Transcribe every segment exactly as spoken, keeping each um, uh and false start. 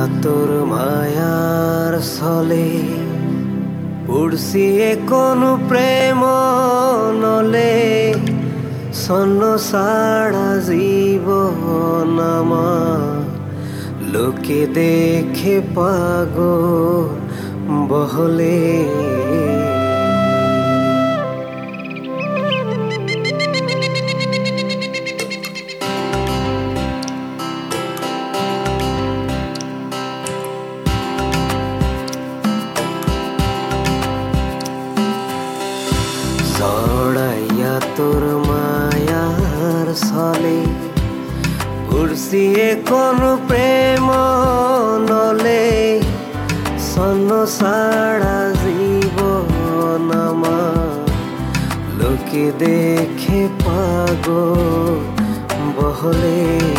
তোর মায়ার ছলে পড়ছি কোন প্রেম নলে সন্ন সারা জীবন আমার লোকে দেখে পাগল বহলে জড়াইয়া তোর মায়ার ছলে পড়ছি কোন প্রেম নলে সন্ন সারা জীবন আমার লোকে দেখে পাগল বহলে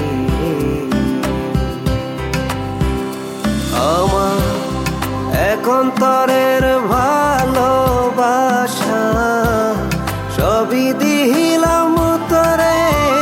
আমার এখন তরের ভালোবাসা সবই দিলাম তোরে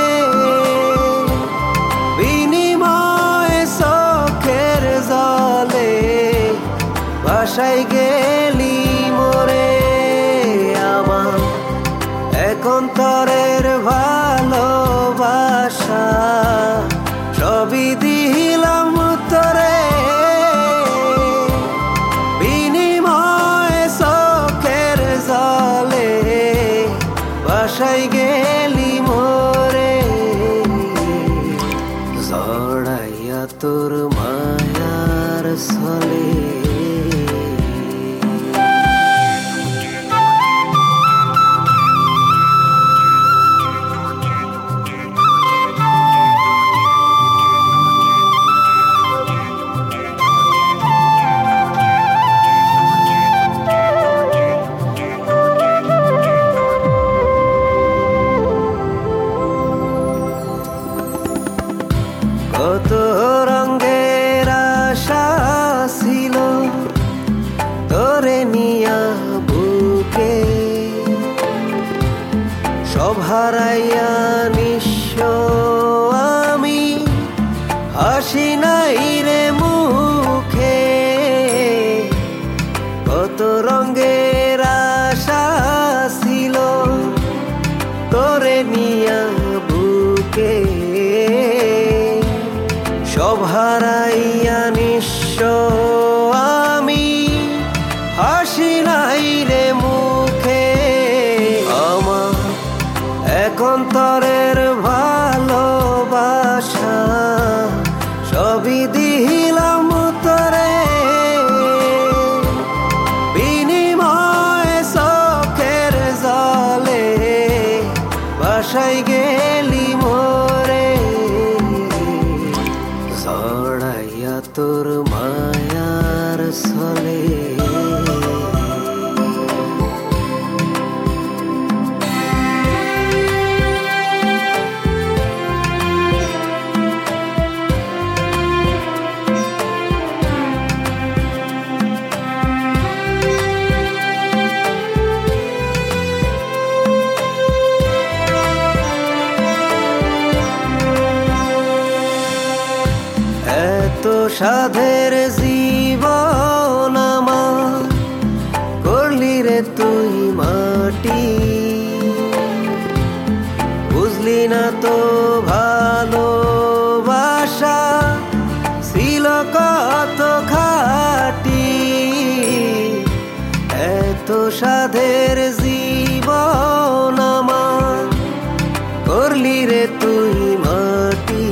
বিনিময়ে চোখের জলে ভাসাই গেলি মোরে আমার এখন তরের ভালোবাসা সবই দিলাম তোরে বিনিময়ে চোখের জলে ভাসাই গেলি মোরে জড়াইয়া তোর মায়ার ছলে কত রঙের আশা ছিল তোরে নিয়া বুকে সব হারাইয়া নিঃস্ব আমি হাসি নাই রে মুখে কত রঙের আশা ছিল তোরে নিয়া বুকে সব হারাইয়া নিঃস্ব আমি হাসি নাই রে মুখে আমার এখন তরের ভালোবাসা সবই দিলাম তোরে বিনিময়ে চোখের জলে ভাসাই গেলি মোরে জড়াইয়া তোর মায়ার ছলে এত সাধের জীবন আমার করলি রে তুই মাটি বুঝলি না তো ভালোবাসা ছিল কত খাটি এত সাধের জীবন আমার করলি রে তুই মাটি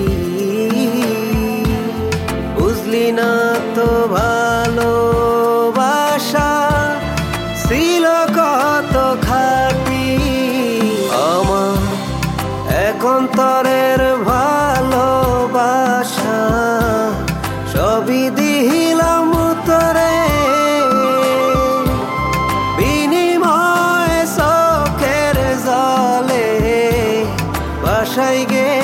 বুঝলি না তো ভালোবাসা ছিল কত খাটি আমার এখন তরের ভালোবাসা সবই দিলাম তোরে বিনিময়ে চোখের জলে ভাসাই গে